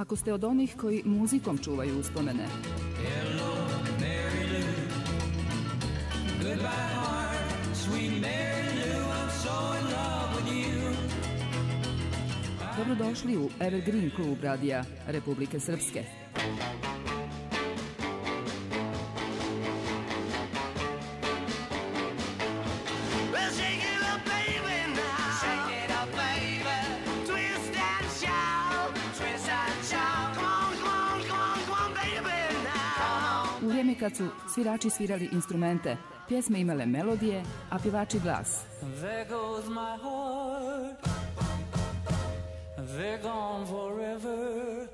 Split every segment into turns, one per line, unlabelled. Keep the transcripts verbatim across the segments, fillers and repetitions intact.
ako ste od onih koji muzikom čuvaju uspomene.
Hello, Mary Lou. Goodbye, heart, sweet Mary Lou. I'm so in love with you.
Dobrodošli u Evergreen klub radija Republike Srpske. U vrijeme kad su svirači svirali instrumente, pjesme imale melodije, a pjevači glas.
There goes my heart. They're gone forever.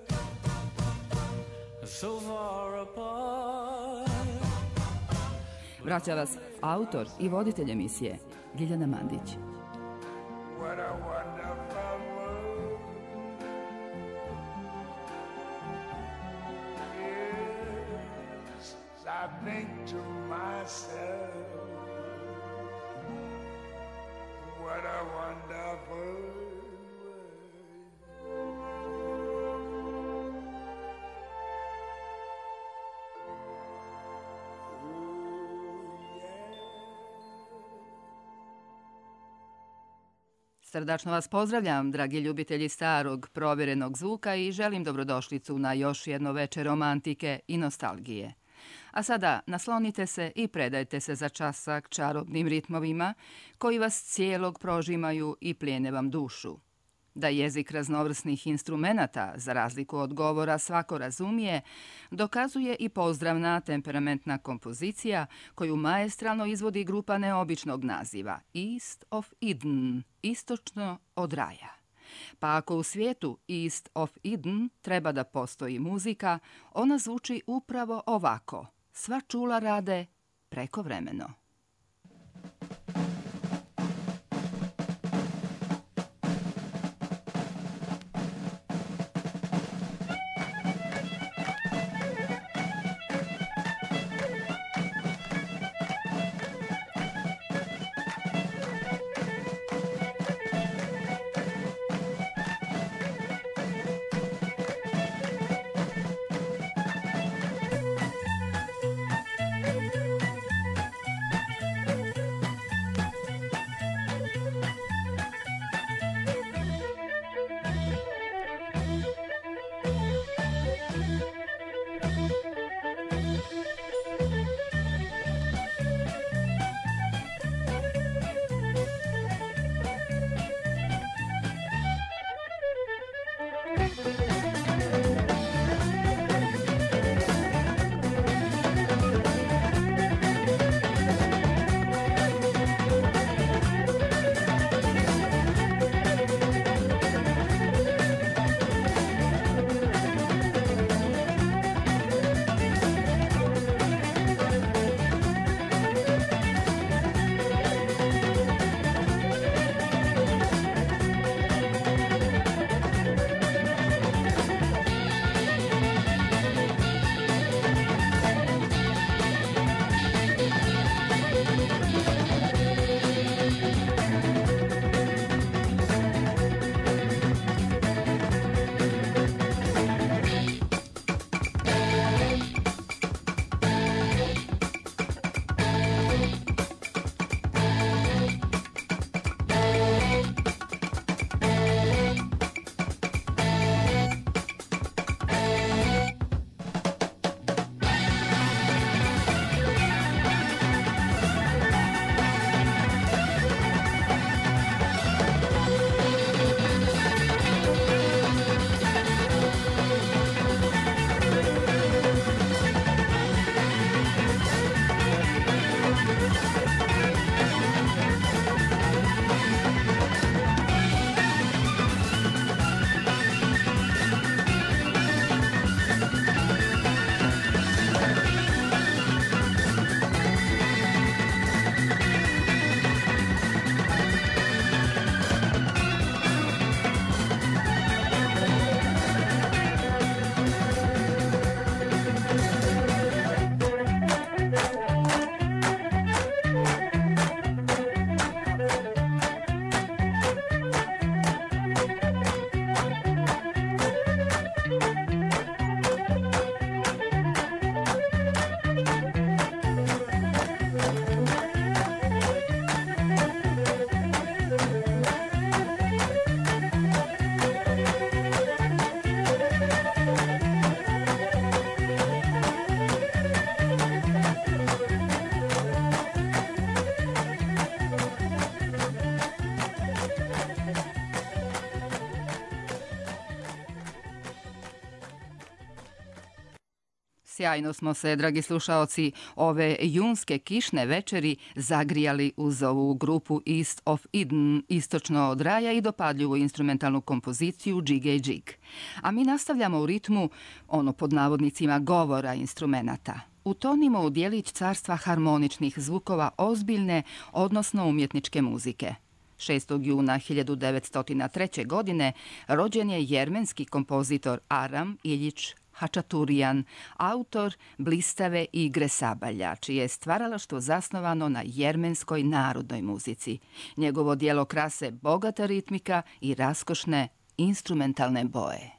So far apart.
Vraća vas autor i voditelj emisije Ljiljana Mandić.
What a wonderful world. Yes, I think to myself, what a wonderful world.
Srdačno vas pozdravljam, dragi ljubitelji starog, provjerenog zvuka i želim dobrodošlicu na još jedno večer romantike i nostalgije. A sada naslonite se i predajte se za časak čarobnim ritmovima koji vas cijelog prožimaju i plijene vam dušu. Da jezik raznovrsnih instrumenata, za razliku od govora, svako razumije, dokazuje i pozdravna temperamentna kompozicija koju maestralno izvodi grupa neobičnog naziva East of Eden, istočno od raja. Pa ako u svijetu East of Eden treba da postoji muzika, ona zvuči upravo ovako. Sva čula rade prekovremeno. Sjajno smo se, dragi slušaoci, ove junske kišne večeri zagrijali uz ovu grupu East of Eden, istočno od raja i dopadljivu instrumentalnu kompoziciju Džige i Džig. A mi nastavljamo u ritmu, ono pod navodnicima, govora instrumenata. Utonimo u djelić carstva harmoničnih zvukova ozbiljne, odnosno umjetničke muzike. šestog juna hiljadu devetsto treće. godine rođen je jermenski kompozitor Aram Iljić Hačaturijan, autor blistave igre sabalja, čije je stvaralaštvo zasnovano na jermenskoj narodnoj muzici. Njegovo djelo krase bogata ritmika i raskošne instrumentalne boje.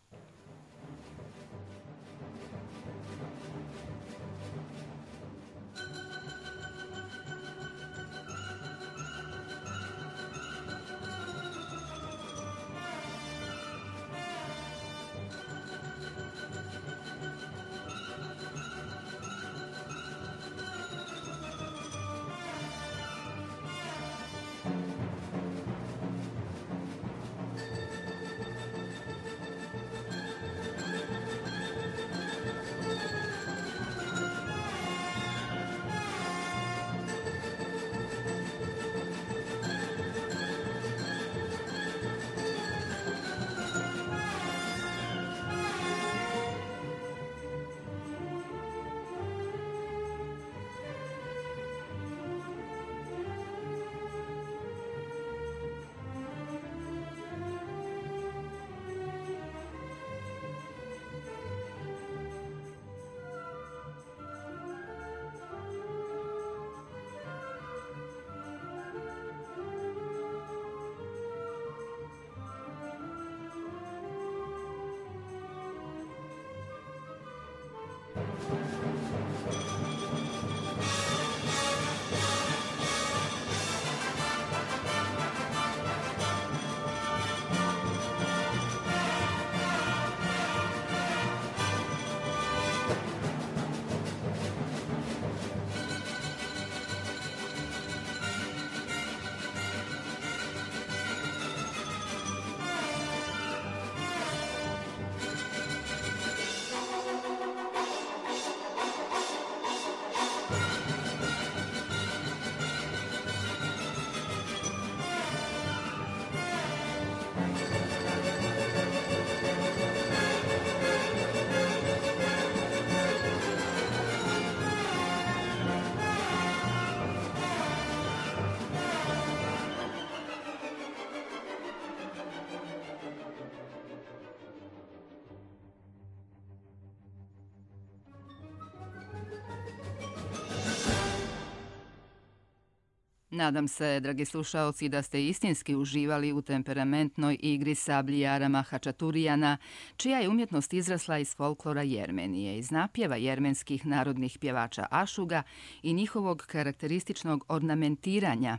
Nadam se, dragi slušaoci, da ste istinski uživali u temperamentnoj igri sablji Arama Hačaturijana, čija je umjetnost izrasla iz folklora Jermenije, iz napjeva jermenskih narodnih pjevača ašuga i njihovog karakterističnog ornamentiranja,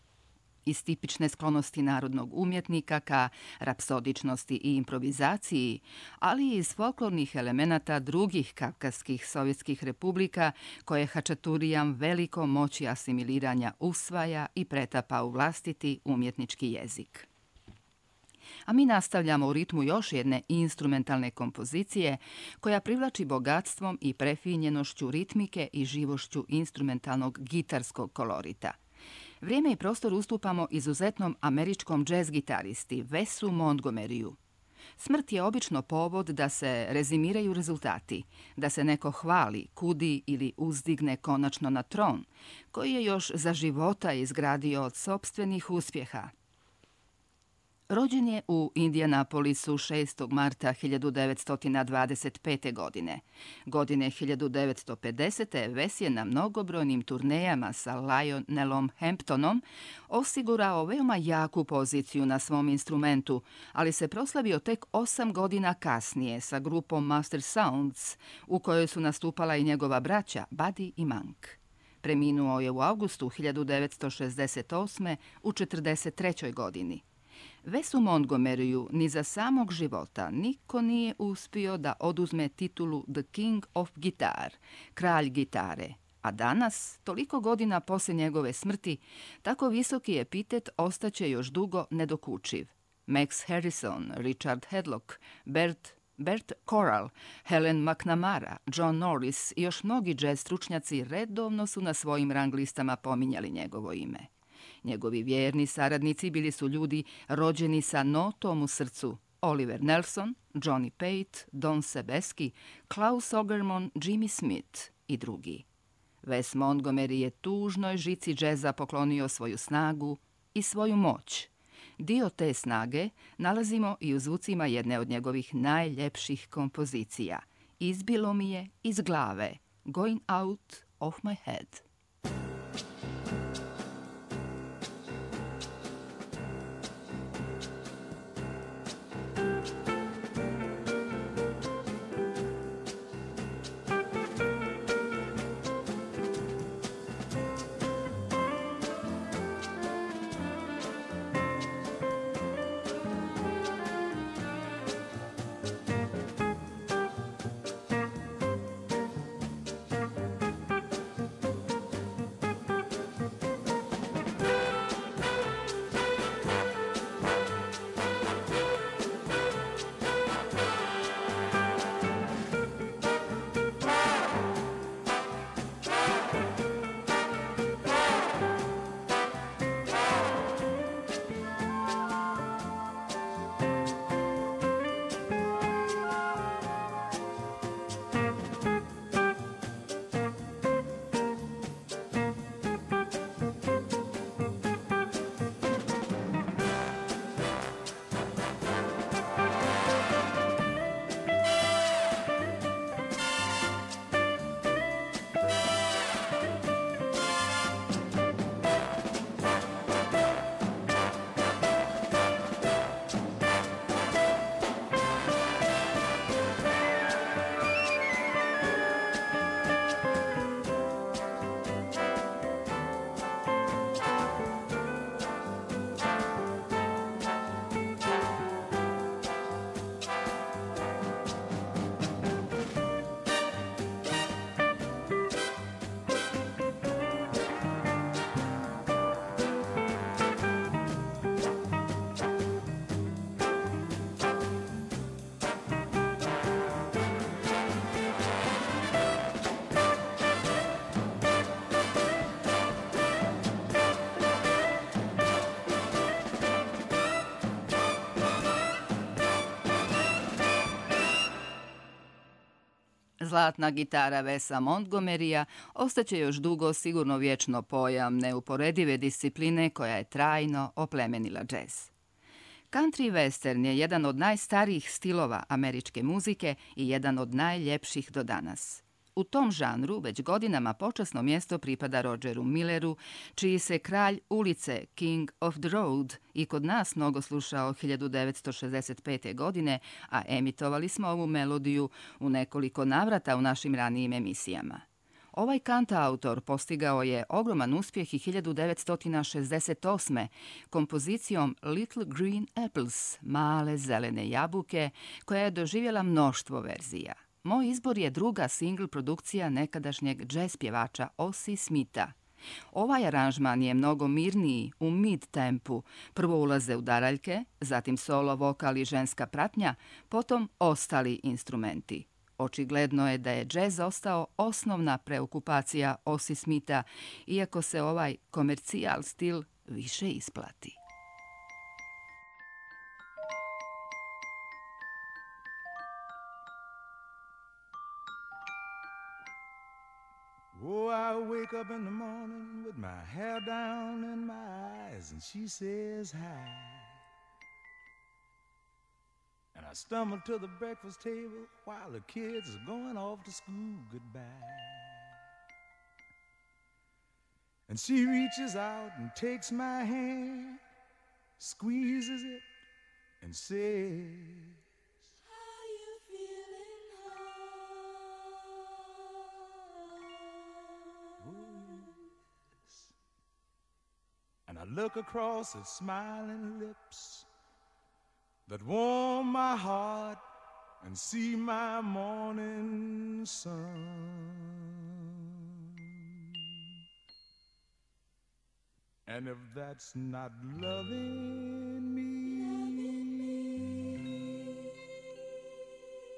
iz tipične sklonosti narodnog umjetnika ka rapsodičnosti i improvizaciji, ali i iz folklornih elemenata drugih kavkaskih sovjetskih republika koje Hačaturijan veliko moći asimiliranja usvaja i pretapa u vlastiti umjetnički jezik. A mi nastavljamo u ritmu još jedne instrumentalne kompozicije koja privlači bogatstvom i prefinjenošću ritmike i živošću instrumentalnog gitarskog kolorita. Vrijeme i prostor ustupamo izuzetnom američkom džez gitaristi Wesu Montgomeryu. Smrt je obično povod da se rezimiraju rezultati, da se neko hvali, kudi ili uzdigne konačno na tron, koji je još za života izgradio od sopstvenih uspjeha. Rođen je u Indianapolisu šestog marta hiljadu devetsto dvadeset pete. godine. Godine hiljadu devetsto pedesete. Wes je na mnogobrojnim turnejama sa Lionelom Hamptonom osigurao veoma jaku poziciju na svom instrumentu, ali se proslavio tek osam godina kasnije sa grupom Master Sounds, u kojoj su nastupala i njegova braća Buddy i Monk. Preminuo je u avgustu hiljadu devetsto šezdeset osme. u četrdeset trećoj. godini. Wesu Montgomeryu ni za samog života niko nije uspio da oduzme titulu The King of Guitar, kralj gitare, a danas, toliko godina poslije njegove smrti, tako visoki epitet ostaće još dugo nedokučiv. Max Harrison, Richard Hadlock, Bert Bert Coral, Helen McNamara, John Norris i još mnogi džez stručnjaci redovno su na svojim rang listama pominjali njegovo ime. Njegovi vjerni saradnici bili su ljudi rođeni sa notom u srcu: Oliver Nelson, Johnny Pate, Don Sebesky, Klaus Ogerman, Jimmy Smith i drugi. Wes Montgomery je tužnoj žici džeza poklonio svoju snagu i svoju moć. Dio te snage nalazimo i u zvucima jedne od njegovih najljepših kompozicija. Izbilo mi je iz glave, Going Out of My Head. Zlatna gitara Wesa Montgomerya ostaće još dugo sigurno vječno pojam neuporedive discipline koja je trajno oplemenila džez. Country western je jedan od najstarijih stilova američke muzike i jedan od najljepših do danas. U tom žanru već godinama počasno mjesto pripada Rogeru Milleru, čiji se kralj ulice, King of the Road, i kod nas mnogo slušao hiljadu devetsto šezdeset pete. godine, a emitovali smo ovu melodiju u nekoliko navrata u našim ranijim emisijama. Ovaj kantautor postigao je ogroman uspjeh i hiljadu devetsto šezdeset osme. kompozicijom Little Green Apples, male zelene jabuke, koja je doživjela mnoštvo verzija. Moj izbor je druga singl produkcija nekadašnjeg džez pjevača Ossie Smitha. Ovaj aranžman je mnogo mirniji, u mid-tempu. Prvo ulaze udaraljke, zatim solo, vokal i ženska pratnja, potom ostali instrumenti. Očigledno je da je džez ostao osnovna preokupacija Ossie Smitha, iako se ovaj komercijal stil više isplati.
Oh, I wake up in the morning with my hair down in my eyes, and she says hi. And I stumble to the breakfast table while the kids are going off to school goodbye. And she reaches out and takes my hand, squeezes it, and says, and I look across at smiling lips that warm my heart and see my morning sun. And if that's not loving me,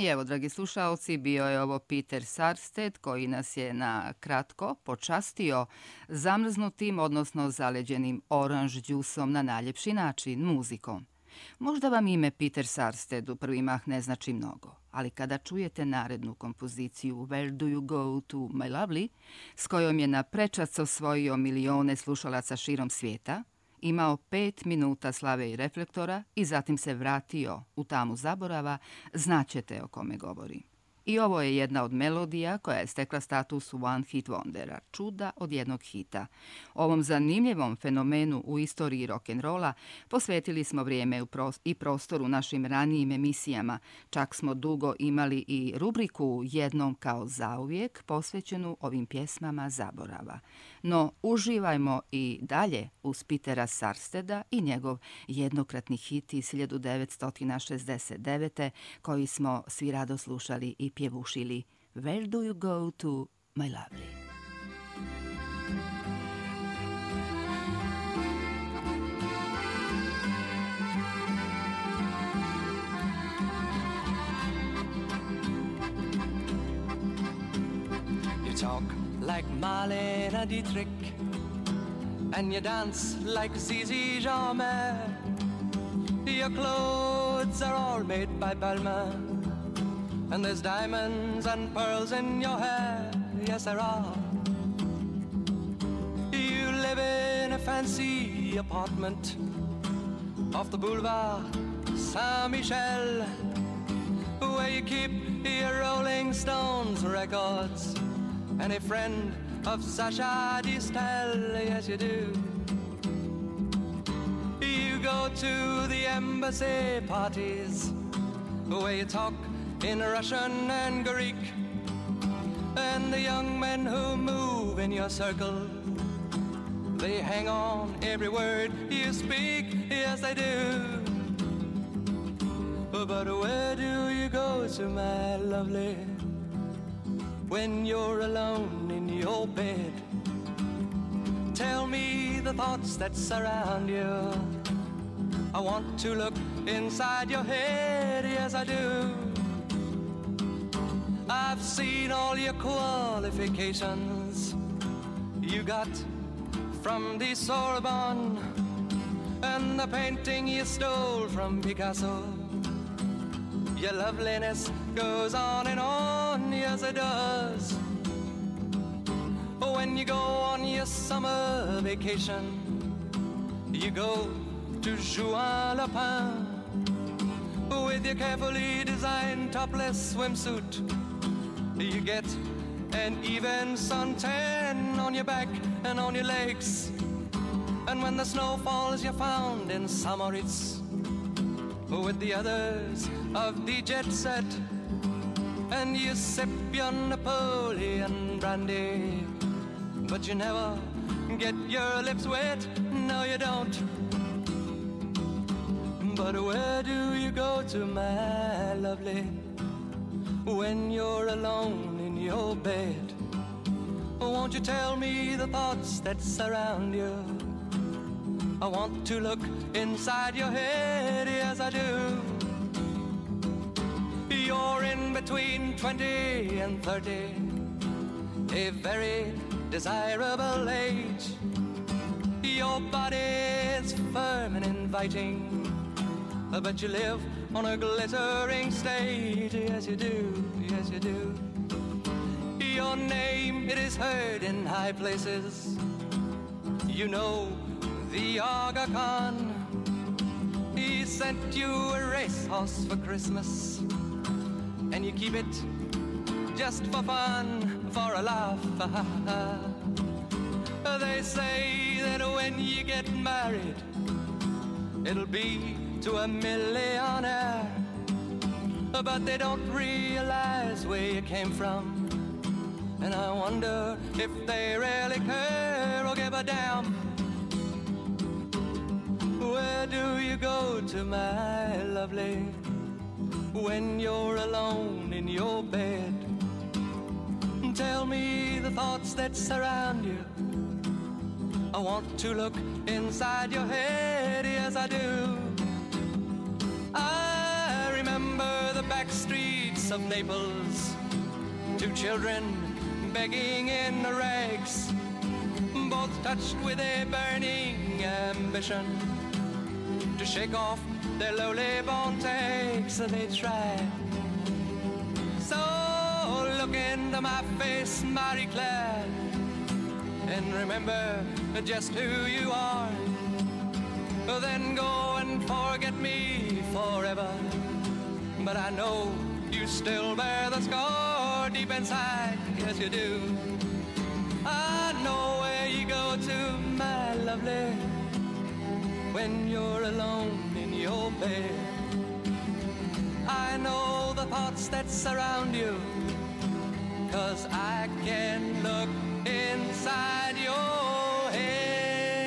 I evo, dragi slušaoci, bio je ovo Peter Sarsted koji nas je na kratko počastio zamrznutim, odnosno zaleđenim oranž džusom na najljepši način, muzikom. Možda vam ime Peter Sarsted u prvi mah ne znači mnogo, ali kada čujete narednu kompoziciju Where do you go to my lovely, s kojom je na prečac osvojio milione slušalaca širom svijeta, imao pet minuta slave i reflektora i zatim se vratio u tamu zaborava, znaćete o kome govorim. I ovo je jedna od melodija koja je stekla status One Hit Wondera, čuda od jednog hita. Ovom zanimljivom fenomenu u istoriji rock'n'rolla posvetili smo vrijeme i prostor u našim ranijim emisijama, čak smo dugo imali i rubriku Jednom kao zauvijek posvećenu ovim pjesmama zaborava. No uživajmo i dalje uz Petera Sarsteda i njegov jednokratni hit iz hiljadu devetsto šezdeset devete koji smo svi rado slušali i pjevušili Where do you go to my lovely?
You talk like Marlene Dietrich, and you dance like Zizi Jeanmaire. Your clothes are all made by Balmain, and there's diamonds and pearls in your hair. Yes, there are. You live in a fancy apartment off the boulevard Saint-Michel, where you keep your Rolling Stones records and a friend of Sacha Distel. Yes, you do. You go to the embassy parties where you talk in Russian and Greek, and the young men who move in your circle, they hang on every word you speak. Yes, they do. But where do you go to, my lovely, when you're alone in your bed? Tell me the thoughts that surround you. I want to look inside your head. Yes, I do. I've seen all your qualifications you got from the Sorbonne, and the painting you stole from Picasso. Your loveliness goes on and on, yes it does. When you go on your summer vacation, you go to Juan-le-Pin with your carefully designed topless swimsuit. You get an even suntan on your back and on your legs, and when the snow falls you're found in Samoritz with the others of the jet set, and you sip your Napoleon brandy, but you never get your lips wet. No, you don't. But where do you go to, my lovely, when you're alone in your bed? Won't you tell me the thoughts that surround you? I want to look inside your head, yes I do. You're in between twenty and thirty, a very desirable age. Your body's firm and inviting, but you live on a glittering stage. Yes you do, yes you do. Your name, it is heard in high places. You know the Aga Khan, he sent you a racehorse for Christmas, and you keep it just for fun, for a laugh. They say that when you get married, it'll be to a millionaire, but they don't realize where you came from, and I wonder if they really care or give a damn. Where do you go to, my lovely, when you're alone in your bed? Tell me the thoughts that surround you. I want to look inside your head, yes I do. I remember the back streets streets of Naples. Two children begging in the rags, both touched with a burning ambition to shake off their lowly born takes. They try. So look into my face, Marie-Claire, and remember just who you are. Then go and forget me forever. But I know you still bear the scar deep inside, yes you do. I know where you go to, my lovely, when you're alone in your bed. I know the thoughts that surround you, 'cause I can look inside your head.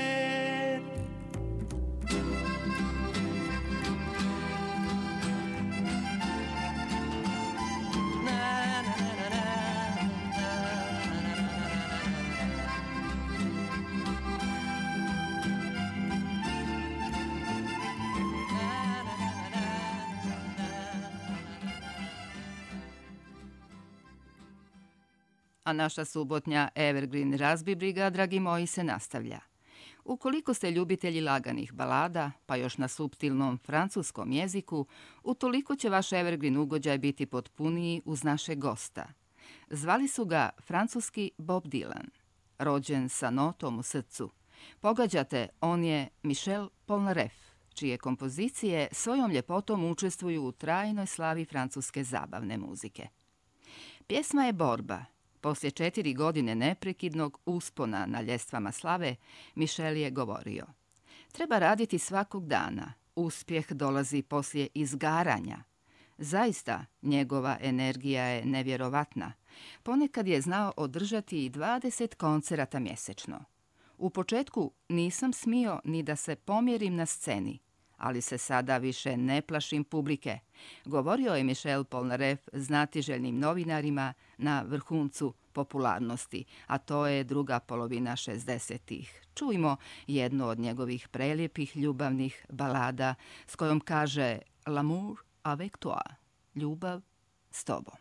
A naša subotnja Evergreen razbibriga, dragi moji, se nastavlja. Ukoliko ste ljubitelji laganih balada, pa još na suptilnom francuskom jeziku, utoliko će vaš Evergreen ugođaj biti potpuniji uz našeg gosta. Zvali su ga francuski Bob Dylan, rođen sa notom u srcu. Pogađate, on je Michel Polnareff, čije kompozicije svojom ljepotom učestvuju u trajnoj slavi francuske zabavne muzike. Pjesma je borba. Poslije četiri godine neprekidnog uspona na ljestvama slave, Michel je govorio: treba raditi svakog dana, uspjeh dolazi poslije izgaranja. Zaista, njegova energija je nevjerovatna. Ponekad je znao održati i dvadeset koncerata mjesečno. U početku nisam smio ni da se pomjerim na sceni, ali se sada više ne plašim publike, govorio je Michel Polnareff znatiželjnim novinarima na vrhuncu popularnosti, a to je druga polovina šezdesetih. Čujmo jednu od njegovih prelijepih ljubavnih balada s kojom kaže L'amour avec toi, ljubav s tobom.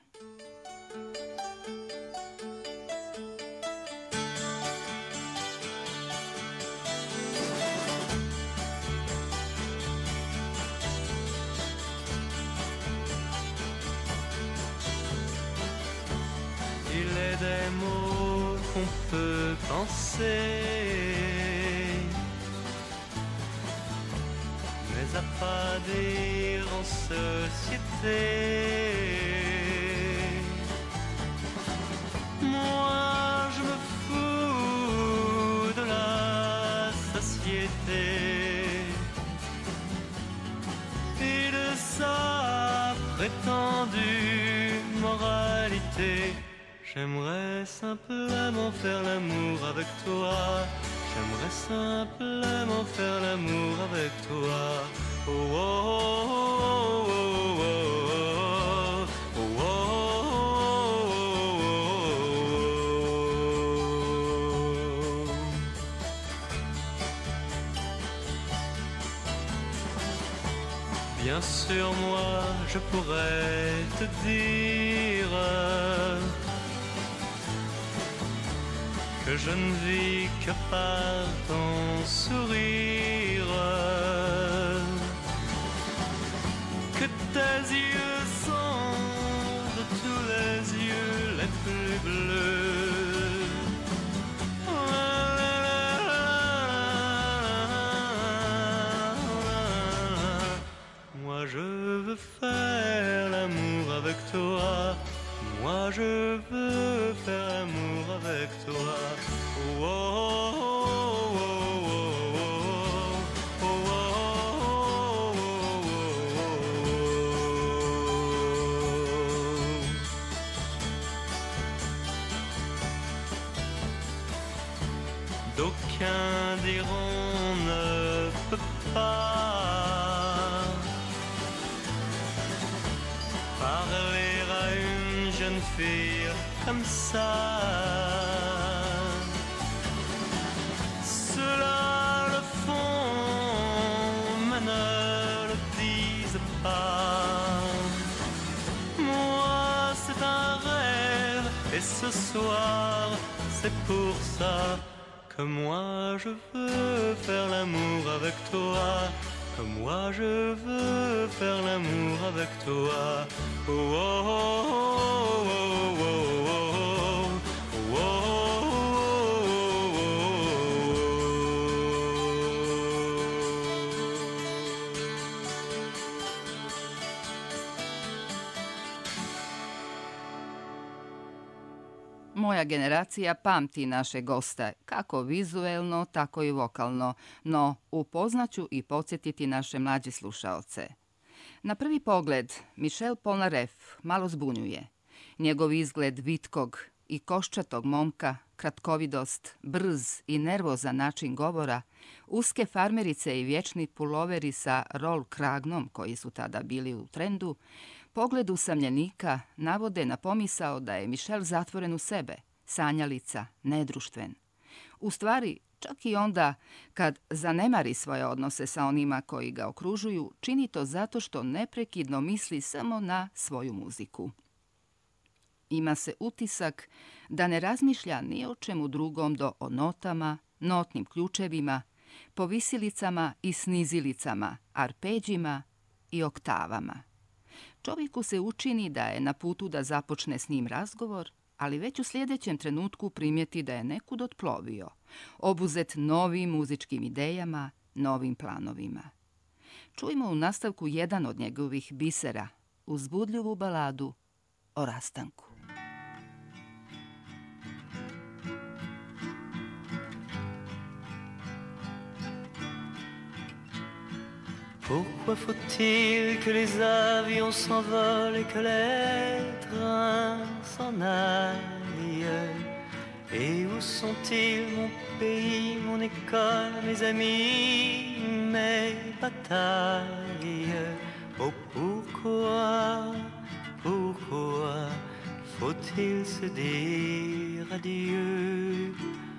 Il est des mots qu'on peut penser, mais à pas dire en société. Moi je me fous de la société et de sa prétendue moralité. J'aimerais simplement faire l'amour avec toi. J'aimerais simplement faire l'amour avec toi. Oh, oh, oh, oh, oh, oh, oh, oh. Bien sûr, moi, je pourrais te dire que je ne vis que par ton sourire, que tes yeux sont de tous les yeux les plus bleus. Moi je veux faire l'amour avec toi. Moi je veux faire l'amour avec toi. Oh, oh, oh, oh, oh, oh, D'aucuns diront ne peut pas parler à une jeune fille comme ça. Ceux-là le font, mais ne le disent pas. Moi
c'est pour ça que moi je veux faire l'amour avec toi, que moi je veux faire l'amour avec toi. Oh, oh, oh, oh, oh, oh, oh, oh, oh.
Moja generacija pamti naše goste, kako vizuelno, tako i vokalno, no upoznaću i podsjetiti naše mlađe slušaoce. Na prvi pogled, Michel Polnareff malo zbunjuje. Njegov izgled vitkog i koščatog momka, kratkovidost, brz i nervozan način govora, uske farmerice i vječni puloveri sa roll kragnom koji su tada bili u trendu, pogled usamljenika navode na pomisao da je Michel zatvoren u sebe, sanjalica, nedruštven. U stvari, čak i onda kad zanemari svoje odnose sa onima koji ga okružuju, čini to zato što neprekidno misli samo na svoju muziku. Ima se utisak da ne razmišlja ni o čemu drugom do o notama, notnim ključevima, povisilicama i snizilicama, arpeđima i oktavama. Čovjeku se učini da je na putu da započne s njim razgovor, ali već u sljedećem trenutku primijeti da je nekud otplovio, obuzet novim muzičkim idejama, novim planovima. Čujmo u nastavku jedan od njegovih bisera, uzbudljivu baladu o rastanku.
Pourquoi faut-il que les avions s'envolent et que les trains s'en aillent? Et où sont-ils, mon pays, mon école, mes amis, mes batailles? Oh, pourquoi, pourquoi faut-il se dire adieu?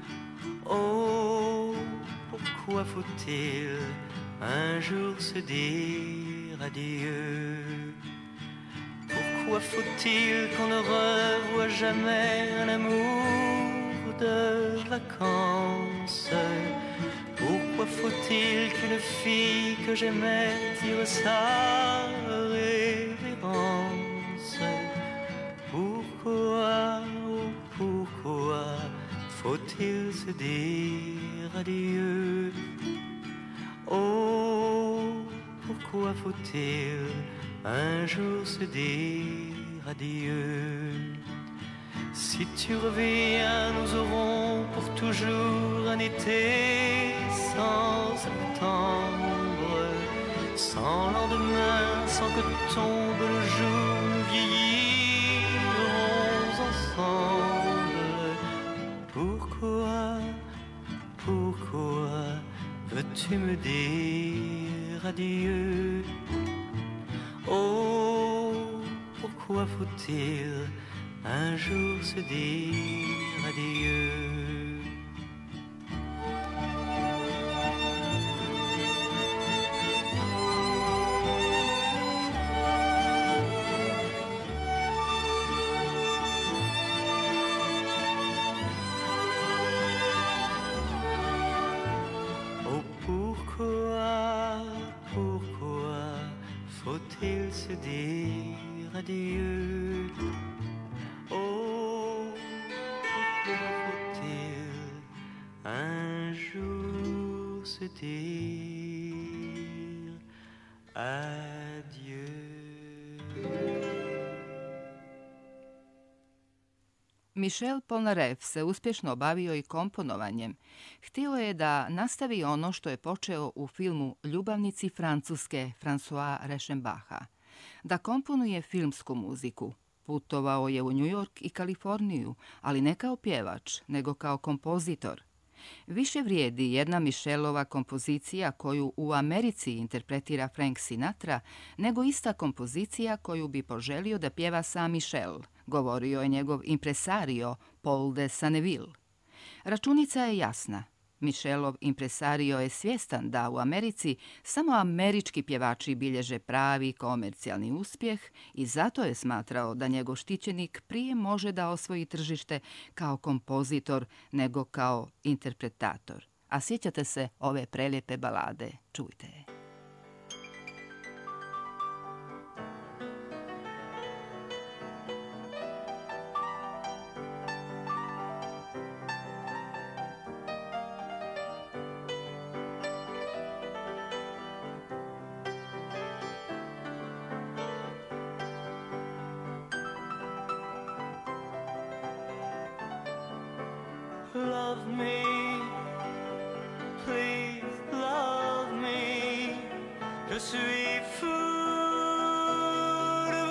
Oh, pourquoi faut-il un jour se dire adieu? Pourquoi faut-il qu'on ne revoie jamais un amour de vacances? Pourquoi faut-il qu'une fille que j'aimais tire sa révérence? Pourquoi, oh pourquoi faut-il se dire adieu? Oh, pourquoi faut-il un jour se dire adieu? Si tu reviens, nous aurons pour toujours un été sans septembre, sans lendemain, sans que tombe le jour, nous vieillirons ensemble. Pourquoi, pourquoi veux-tu me dire adieu? Oh, pourquoi faut-il un jour se dire adieu? Faut-il se dire adieu? Oh, pourquoi faut-il un jour se dire adieu?
Michel Polnareff se uspješno bavio i komponovanjem. Htio je da nastavi ono što je počeo u filmu Ljubavnici Francuske François Reichenbacha. Da komponuje filmsku muziku. Putovao je u New York i Kaliforniju, ali ne kao pjevač, nego kao kompozitor. Više vrijedi jedna Michelova kompozicija koju u Americi interpretira Frank Sinatra, nego ista kompozicija koju bi poželio da pjeva sam Michel, govorio je njegov impresario Paul de Sanneville. Računica je jasna. Michelov impresario je svjestan da u Americi samo američki pjevači bilježe pravi komercijalni uspjeh i zato je smatrao da njegov štićenik prije može da osvoji tržište kao kompozitor nego kao interpretator. A sjećate se ove prelijepe balade, čujte je.
Love me, please love me, je suis fou de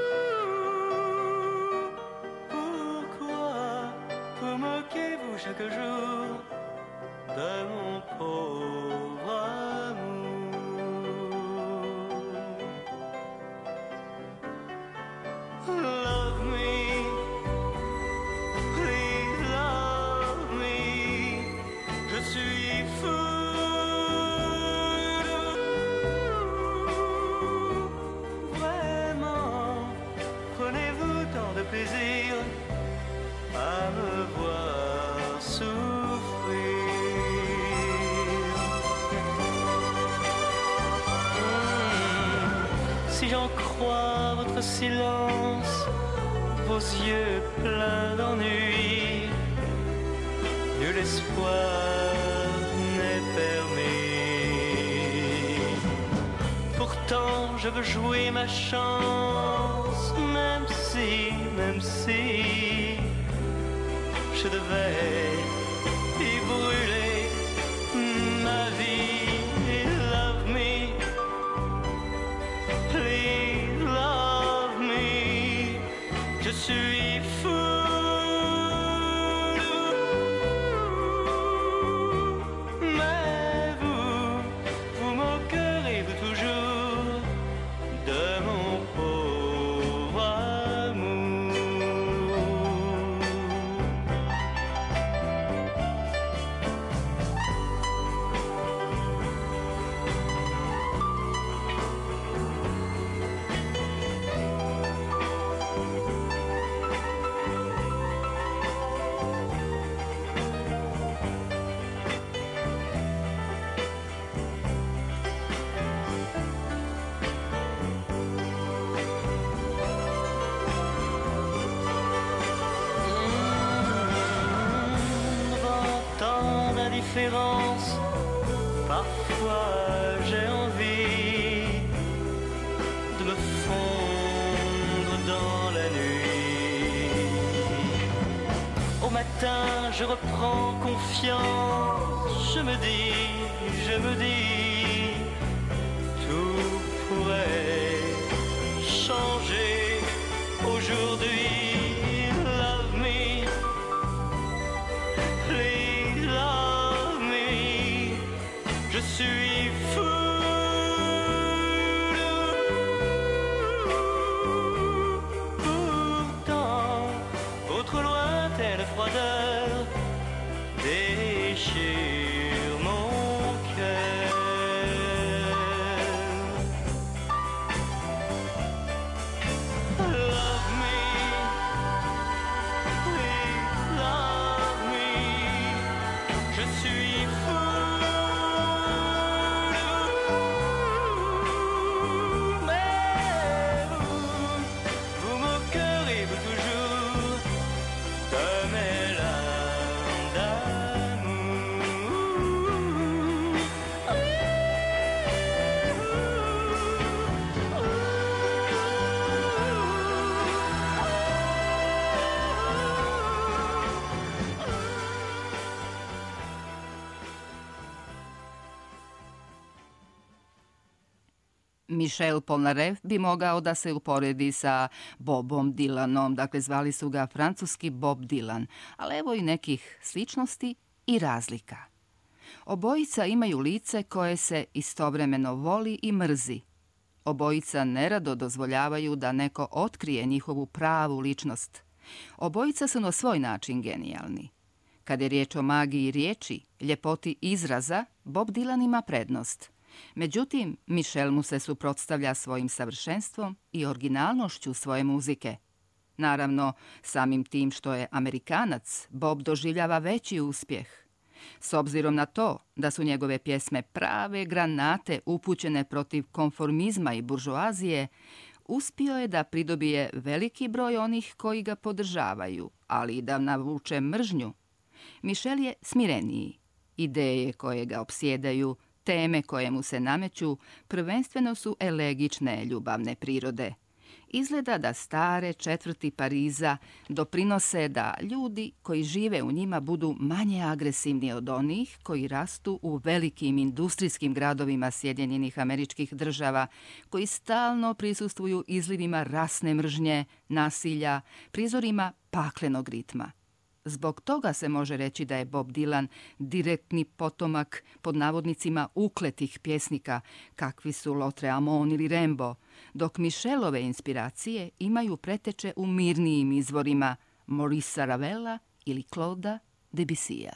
vous. Pourquoi vous moquez-vous chaque jour de mon pauvre amour? Love me. Je suis fou de vous. Vraiment, prenez-vous tant de plaisir à me voir souffrir. Mmh. Si j'en crois votre silence, vos yeux pleins d'ennui, nul espoir n'est permis. Pourtant je veux jouer ma chance, même si, même si je devais y brûler ma vie. Love me, please love me, je suis fou. Parfois j'ai envie de me fondre dans la nuit. Au matin je reprends confiance, je me dis, je me dis, tout pourrait changer aujourd'hui. Love me, please love me. Je suis fou de vous. Pourtant, votre lointaine froideur déchire mon cœur. Love me, please love me. Je suis fou.
Michel Polnareff bi mogao da se uporedi sa Bobom Dylanom, dakle zvali su ga francuski Bob Dylan, ali evo i nekih sličnosti i razlika. Obojica imaju lice koje se istovremeno voli i mrzi. Obojica nerado dozvoljavaju da neko otkrije njihovu pravu ličnost. Obojica su na svoj način genijalni. Kad je riječ o magiji riječi, ljepoti izraza, Bob Dylan ima prednost. Međutim, Michel mu se suprotstavlja svojim savršenstvom i originalnošću svoje muzike. Naravno, samim tim što je Amerikanac, Bob doživljava veći uspjeh. S obzirom na to da su njegove pjesme prave granate upućene protiv konformizma i buržoazije, uspio je da pridobije veliki broj onih koji ga podržavaju, ali i da navuče mržnju. Michel je smireniji. Ideje koje ga opsjedaju, teme koje mu se nameću, prvenstveno su elegične ljubavne prirode. Izgleda da stare četvrti Pariza doprinose da ljudi koji žive u njima budu manje agresivni od onih koji rastu u velikim industrijskim gradovima Sjedinjenih Američkih Država, koji stalno prisustvuju izlivima rasne mržnje, nasilja, prizorima paklenog ritma. Zbog toga se može reći da je Bob Dylan direktni potomak pod navodnicima ukletih pjesnika kakvi su Lautréamont ili Rimbaud, dok Michelove inspiracije imaju preteče u mirnijim izvorima Maurice Ravela ili Clauda Debussya.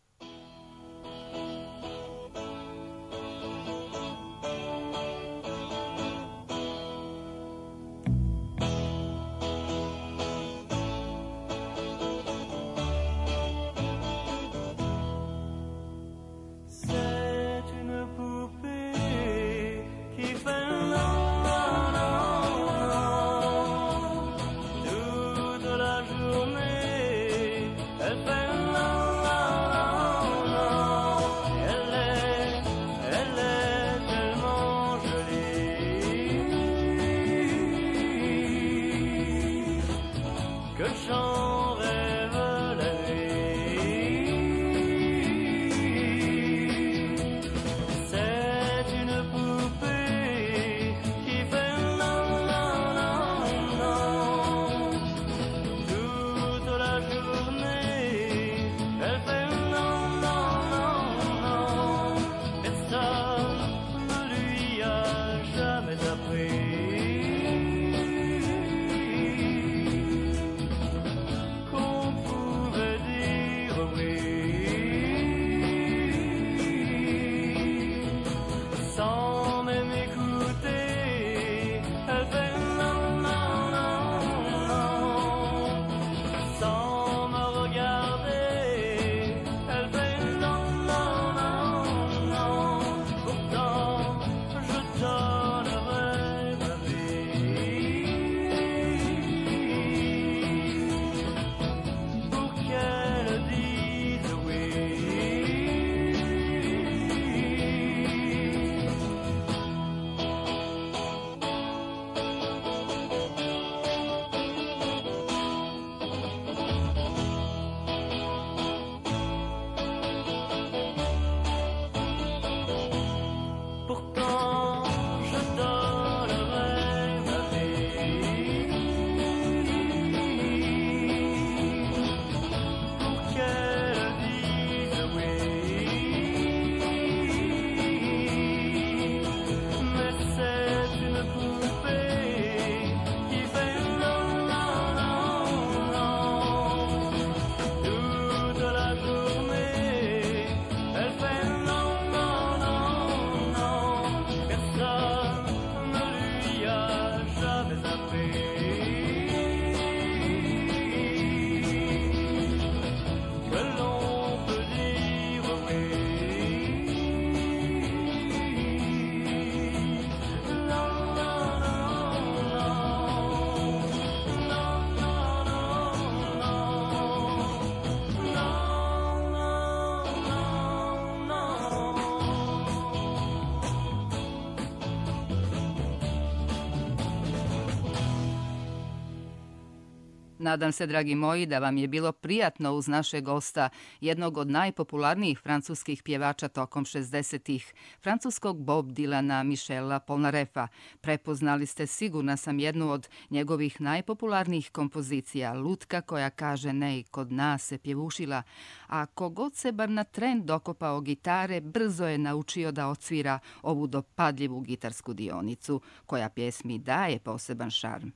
Nadam se, dragi moji, da vam je bilo prijatno uz našeg gosta, jednog od najpopularnijih francuskih pjevača tokom šezdesetih, francuskog Bob Dylana Michela Polnarefa. Prepoznali ste, sigurna sam, jednu od njegovih najpopularnijih kompozicija, Lutka koja kaže ne, i kod nas se pjevušila, a kogod se bar na tren dokopao gitare, brzo je naučio da odsvira ovu dopadljivu gitarsku dionicu, koja pjesmi daje poseban šarm.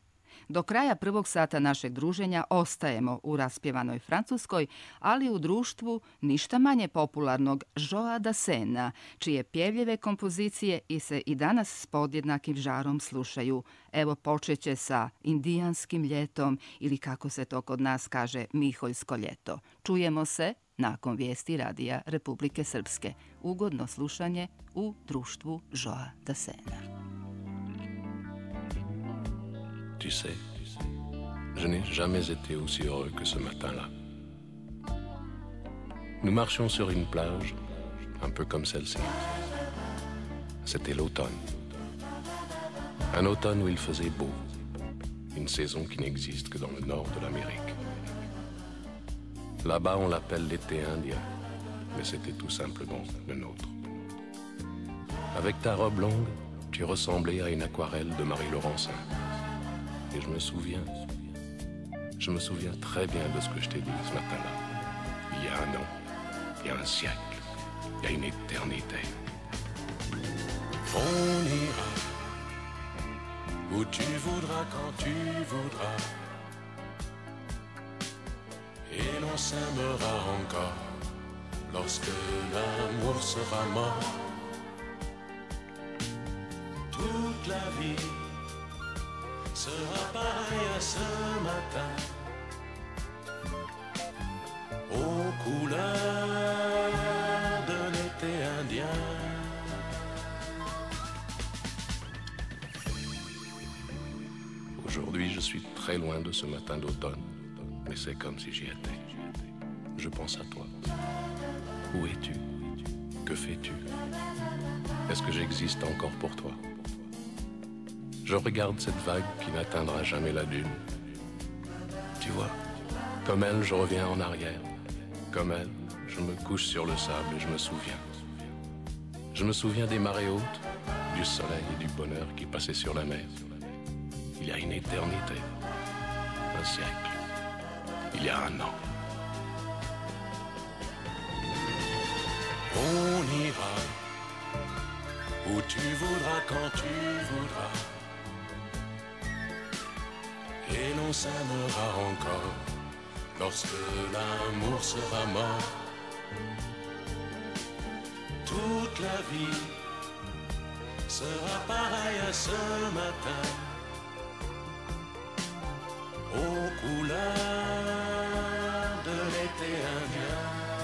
Do kraja prvog sata našeg druženja ostajemo u raspjevanoj Francuskoj, ali u društvu ništa manje popularnog Joa Dassena, čije pjevljive kompozicije i se i danas s podjednakim žarom slušaju. Evo počeće sa Indijanskim ljetom ili kako se to kod nas kaže Miholjsko ljeto. Čujemo se nakon vijesti Radija Republike Srpske. Ugodno slušanje u društvu Joa Dassena.
Tu sais, je n'ai jamais été aussi heureux que ce matin-là. Nous marchions sur une plage, un peu comme celle-ci. C'était l'automne. Un automne où il faisait beau. Une saison qui n'existe que dans le nord de l'Amérique. Là-bas, on l'appelle l'été indien, mais c'était tout simplement le nôtre. Avec ta robe longue, tu ressemblais à une aquarelle de Marie Laurencin. Et je me souviens, je me souviens très bien de ce que je t'ai dit ce matin-là. Il y a un an, il y a un siècle, il y a une éternité. On ira où tu voudras, quand tu voudras. Et l'on s'aimera encore lorsque l'amour sera mort. Toute la vie sera pareil à ce matin, aux couleurs de l'été indien. Aujourd'hui, je suis très loin de ce matin d'automne, mais c'est comme si j'y étais. Je pense à toi. Où es-tu? Que fais-tu? Est-ce que j'existe encore pour toi? Je regarde cette vague qui n'atteindra jamais la dune. Tu vois, comme elle, je reviens en arrière. Comme elle, je me couche sur le sable et je me souviens. Je me souviens des marées hautes, du soleil et du bonheur qui passaient sur la mer. Il y a une éternité, un siècle, il y a un an. On ira où tu voudras, quand tu voudras. Et l'on s'aimera encore lorsque l'amour sera mort. Toute la vie sera pareille à ce matin, aux couleurs de l'été indien.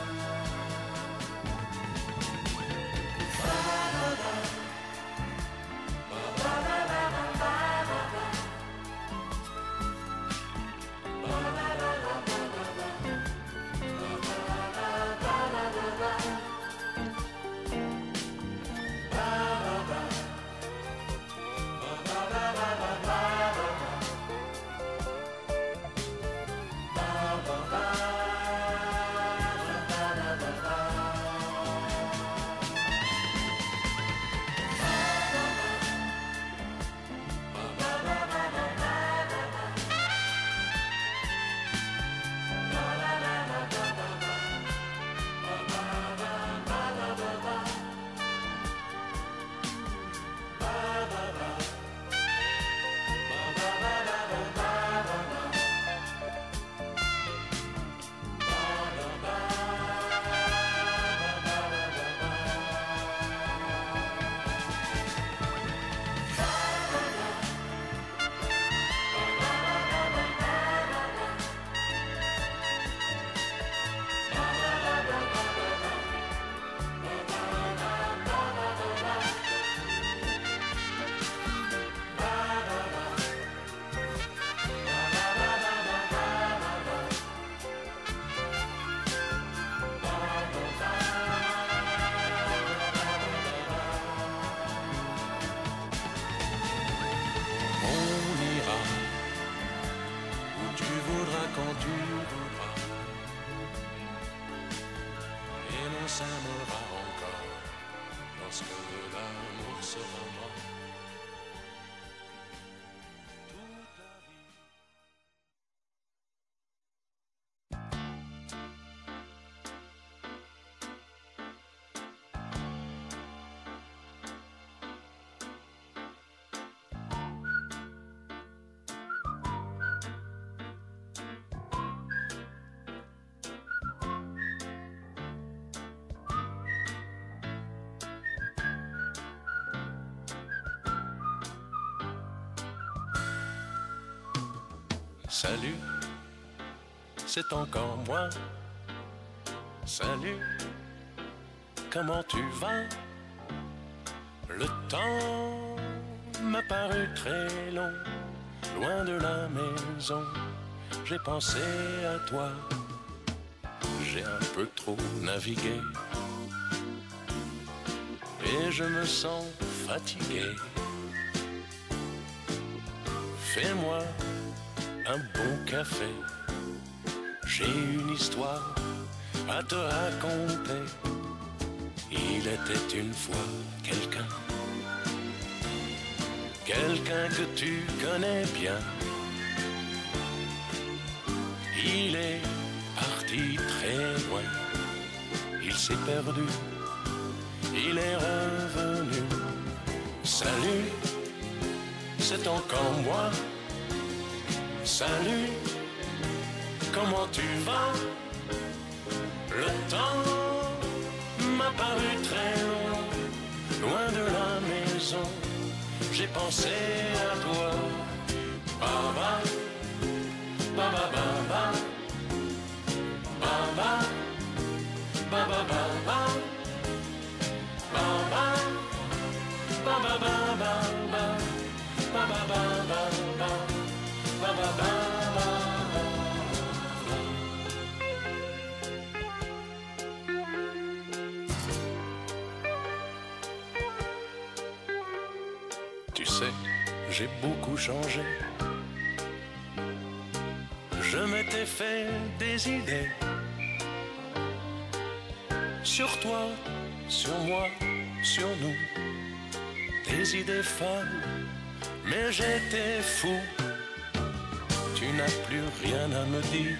S'aimera encore lorsque l'amour sera mort. Toute la vie. Salut, c'est encore moi. Salut, comment tu vas? Le temps m'a paru très long, loin de la maison, j'ai pensé à toi. J'ai un peu trop navigué et je me sens fatigué. Fais-moi un bon café, j'ai une histoire à te raconter. Il était une fois quelqu'un, quelqu'un que tu connais bien. Il est parti très loin, il s'est perdu, il est revenu. Salut, c'est encore moi. Salut, comment tu vas? Le temps m'a paru très long, loin de la maison, j'ai pensé à toi. Baba, baba, baba, baba, baba, baba, baba, baba, baba, baba, baba, baba, baba. Tu sais, j'ai beaucoup changé. Je m'étais fait des idées sur toi, sur moi, sur nous. Des idées folles, mais j'étais fou. Tu n'as plus rien à me dire.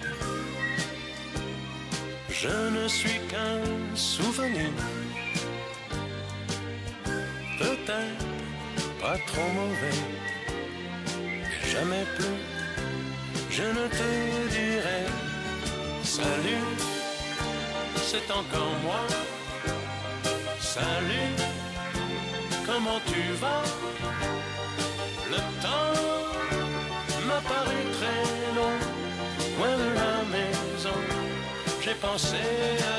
Je ne suis qu'un souvenir. Peut-être pas trop mauvais, et jamais plus je ne te dirai salut, c'est encore moi. Salut, comment tu vas? Le temps m'a paru très long, loin de la maison, j'ai pensé à